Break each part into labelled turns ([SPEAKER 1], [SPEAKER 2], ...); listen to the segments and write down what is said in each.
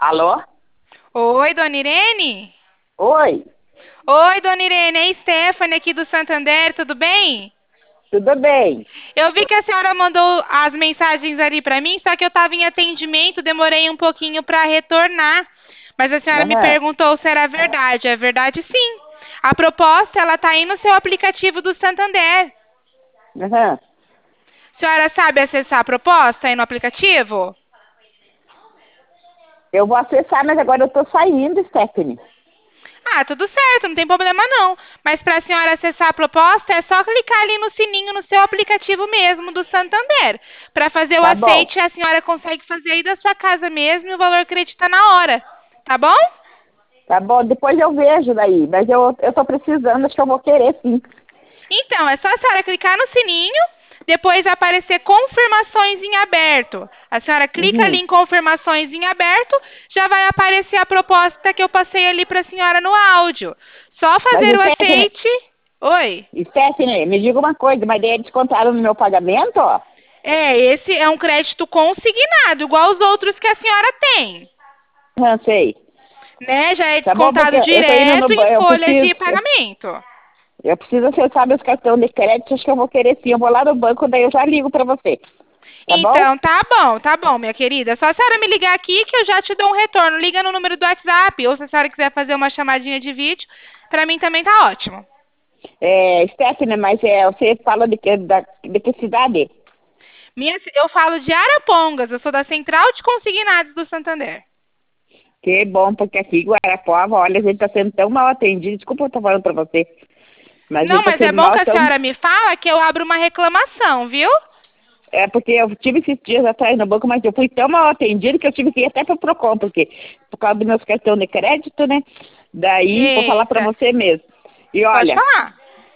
[SPEAKER 1] Alô?
[SPEAKER 2] Oi, dona Irene?
[SPEAKER 1] Oi,
[SPEAKER 2] Oi, dona Irene, é Stephanie aqui do Santander, tudo bem?
[SPEAKER 1] tudo bem?
[SPEAKER 2] Eu vi que a senhora mandou as mensagens ali para mim, só que eu estava em atendimento, demorei um pouquinho para retornar. Mas a senhora me
[SPEAKER 1] Aham,
[SPEAKER 2] perguntou se era verdade. É verdade, sim. A proposta, ela tá aí no seu aplicativo do Santander.
[SPEAKER 1] aham.
[SPEAKER 2] A senhora sabe acessar a proposta aí no aplicativo?
[SPEAKER 1] Eu vou acessar, mas agora eu tô saindo, Stephanie.
[SPEAKER 2] Ah, tudo certo, não tem problema não. Mas para a senhora acessar a proposta, é só clicar ali no sininho no seu aplicativo mesmo do Santander. Para fazer o
[SPEAKER 1] Tá bom,
[SPEAKER 2] aceite, a senhora consegue fazer aí da sua casa mesmo e o valor acredita na hora. Tá bom?
[SPEAKER 1] tá bom. Depois eu vejo daí, mas eu tô precisando, acho que eu vou querer sim.
[SPEAKER 2] Então, é só a senhora clicar no sininho, depois aparecer confirmações em aberto. A senhora clica ali
[SPEAKER 1] Uhum.
[SPEAKER 2] em confirmações em aberto, já vai aparecer a proposta que eu passei ali para a senhora no áudio. Só
[SPEAKER 1] Mas
[SPEAKER 2] fazer o
[SPEAKER 1] Stephanie,
[SPEAKER 2] aceite. Oi.
[SPEAKER 1] Stephanie, me diga uma coisa, mas daí é descontado no meu pagamento, ó?
[SPEAKER 2] É, esse é um crédito consignado, igual os outros que a senhora tem,
[SPEAKER 1] Não sei.
[SPEAKER 2] né? Já é
[SPEAKER 1] Tá bom, porque
[SPEAKER 2] descontado
[SPEAKER 1] eu tô indo no
[SPEAKER 2] direto em
[SPEAKER 1] banco,
[SPEAKER 2] folha de pagamento.
[SPEAKER 1] eu preciso acessar meus cartões de crédito, acho que eu vou querer sim. Eu vou lá no banco, daí eu já ligo pra você. Tá bom?
[SPEAKER 2] Então, tá bom, minha querida. Só a senhora me ligar aqui que eu já te dou um retorno. Liga no número do WhatsApp, ou se a senhora quiser fazer uma chamadinha de vídeo, pra mim também tá ótimo.
[SPEAKER 1] Stephanie, mas você fala de que cidade?
[SPEAKER 2] Eu falo de Arapongas, eu sou da Central de Consignados do Santander.
[SPEAKER 1] Que bom, porque aqui em Guarapuava, olha, a gente está sendo tão mal atendido. Desculpa eu estar falando para você, mas a gente
[SPEAKER 2] Não,
[SPEAKER 1] está
[SPEAKER 2] mas é
[SPEAKER 1] sendo
[SPEAKER 2] bom que
[SPEAKER 1] mal
[SPEAKER 2] a
[SPEAKER 1] tão...
[SPEAKER 2] senhora me fala que eu abro uma reclamação, viu?
[SPEAKER 1] É porque eu tive esses dias atrás no banco, mas eu fui tão mal atendido que eu tive que ir até para o Procon, porque por causa dos meus cartões de crédito, né? Daí, vou falar para
[SPEAKER 2] Eita,
[SPEAKER 1] você mesmo. E
[SPEAKER 2] pode
[SPEAKER 1] olha,
[SPEAKER 2] falar.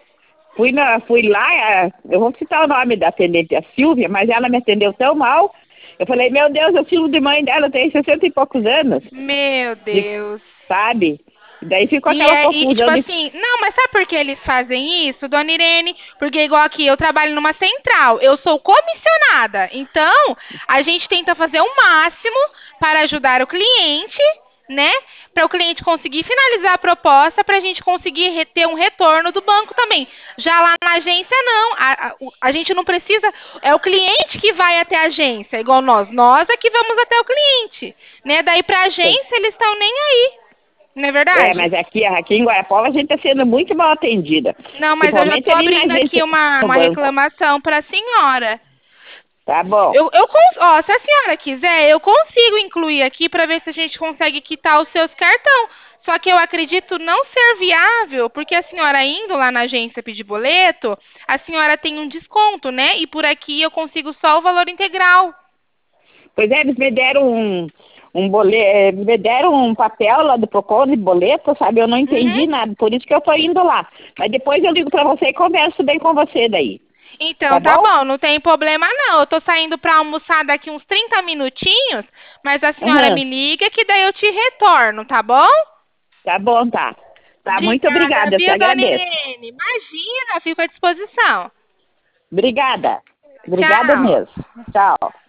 [SPEAKER 1] fui lá, eu vou citar o nome da atendente, a Silvia, mas ela me atendeu tão mal. Eu falei, meu Deus, eu filho de mãe dela, tem 60 e poucos anos,
[SPEAKER 2] Meu
[SPEAKER 1] de,
[SPEAKER 2] Deus.
[SPEAKER 1] sabe? Daí ficou
[SPEAKER 2] E,
[SPEAKER 1] aquela
[SPEAKER 2] e, tipo
[SPEAKER 1] confusão de...
[SPEAKER 2] assim, não, mas sabe por que eles fazem isso, dona Irene? Porque igual aqui, eu trabalho numa central, eu sou comissionada. Então, a gente tenta fazer o máximo para ajudar o cliente, né? Para o cliente conseguir finalizar a proposta, para a gente conseguir ter um retorno do banco também. Já lá na agência, não. A gente não precisa. É o cliente que vai até a agência, igual nós. Nós é que vamos até o cliente. Né? Daí, para a agência, eles estão nem aí. Não é verdade?
[SPEAKER 1] Mas aqui em Guarapola a gente está sendo muito mal atendida.
[SPEAKER 2] Não, mas eu já
[SPEAKER 1] Principalmente
[SPEAKER 2] estou
[SPEAKER 1] ali na
[SPEAKER 2] abrindo aqui
[SPEAKER 1] agência
[SPEAKER 2] uma,
[SPEAKER 1] do
[SPEAKER 2] uma
[SPEAKER 1] banco.
[SPEAKER 2] reclamação para a senhora.
[SPEAKER 1] Tá bom.
[SPEAKER 2] Ó, se a senhora quiser, eu consigo incluir aqui para ver se a gente consegue quitar os seus cartão. Só que eu acredito não ser viável, porque a senhora indo lá na agência pedir boleto, a senhora tem um desconto, né? E por aqui eu consigo só o valor integral.
[SPEAKER 1] Pois é, eles me deram um boleto, me deram um papel lá do Procon de boleto, sabe? Eu não
[SPEAKER 2] Uhum.
[SPEAKER 1] entendi nada, por isso que eu tô indo lá. Mas depois eu ligo para você e converso bem com você daí. Tá
[SPEAKER 2] Então, tá
[SPEAKER 1] bom?
[SPEAKER 2] bom, não tem problema não. Eu tô saindo para almoçar daqui uns 30 minutinhos, mas a senhora
[SPEAKER 1] Aham.
[SPEAKER 2] me liga que daí eu te retorno, tá bom?
[SPEAKER 1] Tá bom, tá. Tá, muito
[SPEAKER 2] Obrigada,
[SPEAKER 1] obrigada, eu te
[SPEAKER 2] viu, dona
[SPEAKER 1] agradeço.
[SPEAKER 2] Irene? Imagina, fico à disposição.
[SPEAKER 1] Obrigada. Obrigada
[SPEAKER 2] Tchau.
[SPEAKER 1] mesmo. Tchau.